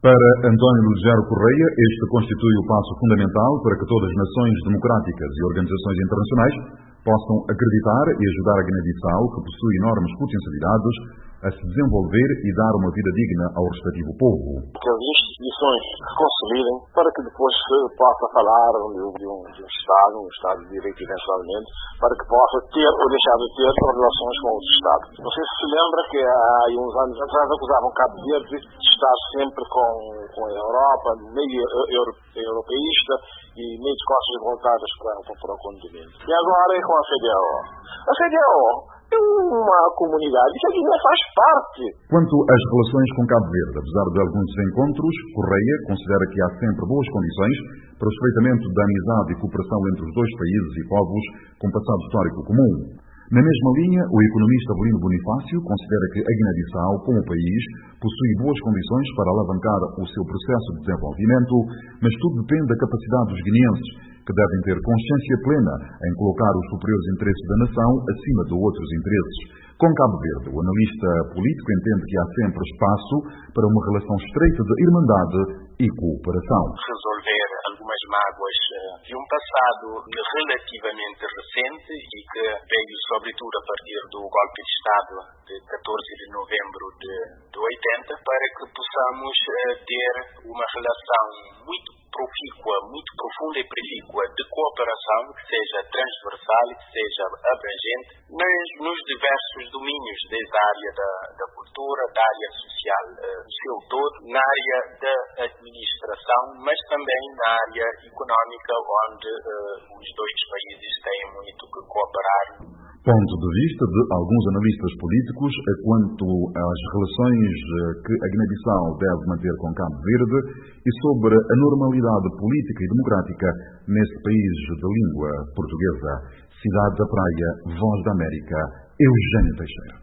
Para António Lugero Correia, este constitui o passo fundamental para que todas as nações democráticas e organizações internacionais possam acreditar e ajudar a Guiné-Bissau, que possui enormes potencialidades, a se desenvolver e dar uma vida digna ao respectivo povo. Que as instituições se consolidem para que depois se possa falar de um Estado de Direito eventualmente, para que possa ter ou deixar de ter relações com os Estados. Não sei se se lembra que há uns anos atrás acusavam Cabo Verde de estar sempre com a Europa, meio europeísta e meio de costas voltadas para o continente. E agora é com a CDAO. A CDAO é uma comunidade que a Guiné faz parte. Quanto às relações com Cabo Verde, apesar de alguns desencontros, Correia considera que há sempre boas condições para o estreitamento da amizade e cooperação entre os dois países e povos com passado histórico comum. Na mesma linha, o economista Avelino Bonifácio considera que a Guiné-Bissau, como país, possui boas condições para alavancar o seu processo de desenvolvimento, mas tudo depende da capacidade dos guineenses, que devem ter consciência plena em colocar os superiores interesses da nação acima de outros interesses. Com Cabo Verde, o analista político entende que há sempre espaço para uma relação estreita de irmandade e cooperação. Resolver algumas mágoas de um passado relativamente recente e que veio sobretudo a partir do golpe de Estado de 14 de novembro de 80, para que possamos ter uma relação muito profícua, muito profunda e profícua de cooperação, que seja transversal e que seja abrangente nos diversos domínios, desde a área da cultura, da área social, no seu todo, na área da administração, mas também na área económica, onde os dois países têm muito que cooperar. Ponto de vista de alguns analistas políticos quanto às relações que a Guiné-Bissau deve manter com Cabo Verde e sobre a normalidade política e democrática nesse país de língua portuguesa. Cidade da Praia, Voz da América, Eugênio Teixeira.